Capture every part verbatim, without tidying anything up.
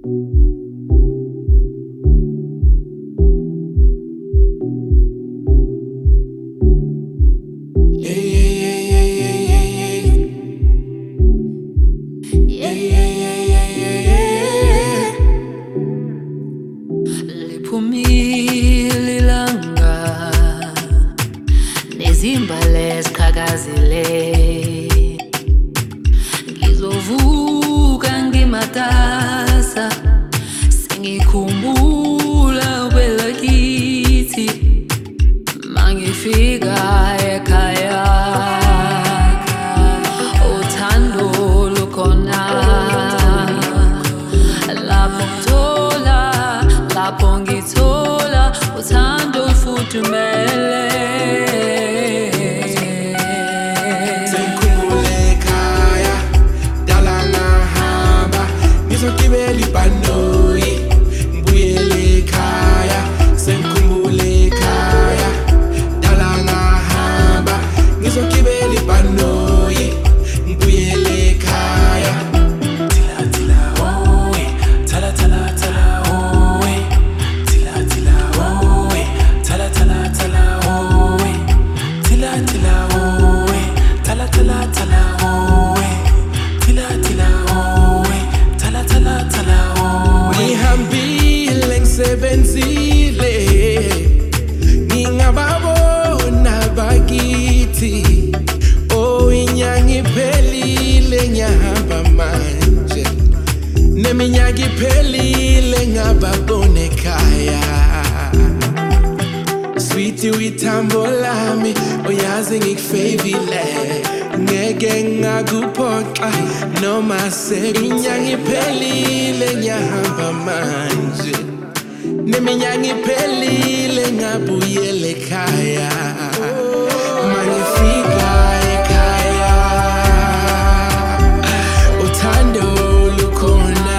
Liphumile ilanga nezimbali eziqhakazile, ngizovuka ngimatasa sengikhumbula kwelakithi mangifika ekhaya, uthando lukhona lapho ngithola, lapho ngithola uthando olufuthumele. Sengikhumbule ekhaya, dala ngahamba ngizogibela ibhanoyi ngibuyele ekhaya. Sengikhumbule ekhaya, dala ngahamba ngizogibela ibhanoyi ngibuyele ekhaya. Tila tila owe, thala thala thala owe, tila tila owe, thala thala thala owe, tila tila owe, thala thala thala owe, tila tila owe, thala thala thala owe. Ngihambile ngisebenzile ngingababona bakithi, oh inyanga iphelile ngiyahamba manje, neminyaka iphelile ngababona ekhaya. Sweetie withambo lami uyazi ngikufavile, ngeke ngakuphoxa noma sekunyanga iphelile ngiyahamba manje, neminyaka iphelile ngabuyela ekhaya. Mangifika ekhaya uthando lukhona,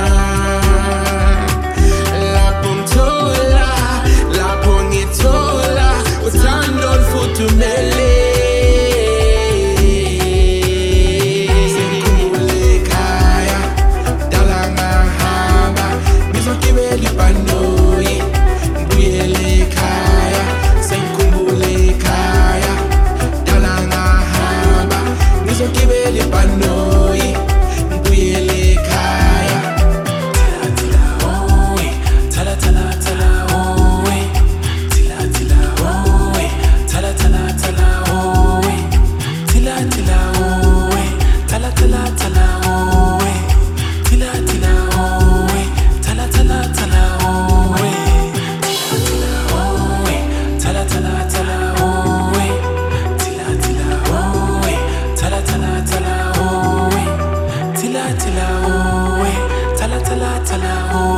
lapho ngithola, lapho ngithola uthando olufuthumele. Sengikhumbule ekhaya, dala ngahamba ngizogibela ibhanoyi ngibuyele ekhaya. Sengikhumbule ekhaya, dala ngahamba ngizogibela ibhanoyi ngibuyele ekhaya. Tila tila owe, thala thala thala owe, tila tila owe, thala thala thala owe, tila tila owe, thala thala thala owe, tila tila owe, thala thala thala owe, tila tila owe, thala thala thala owe, tila tila owe, thala thala thala owe, tila tila owe, thala thala thala owe.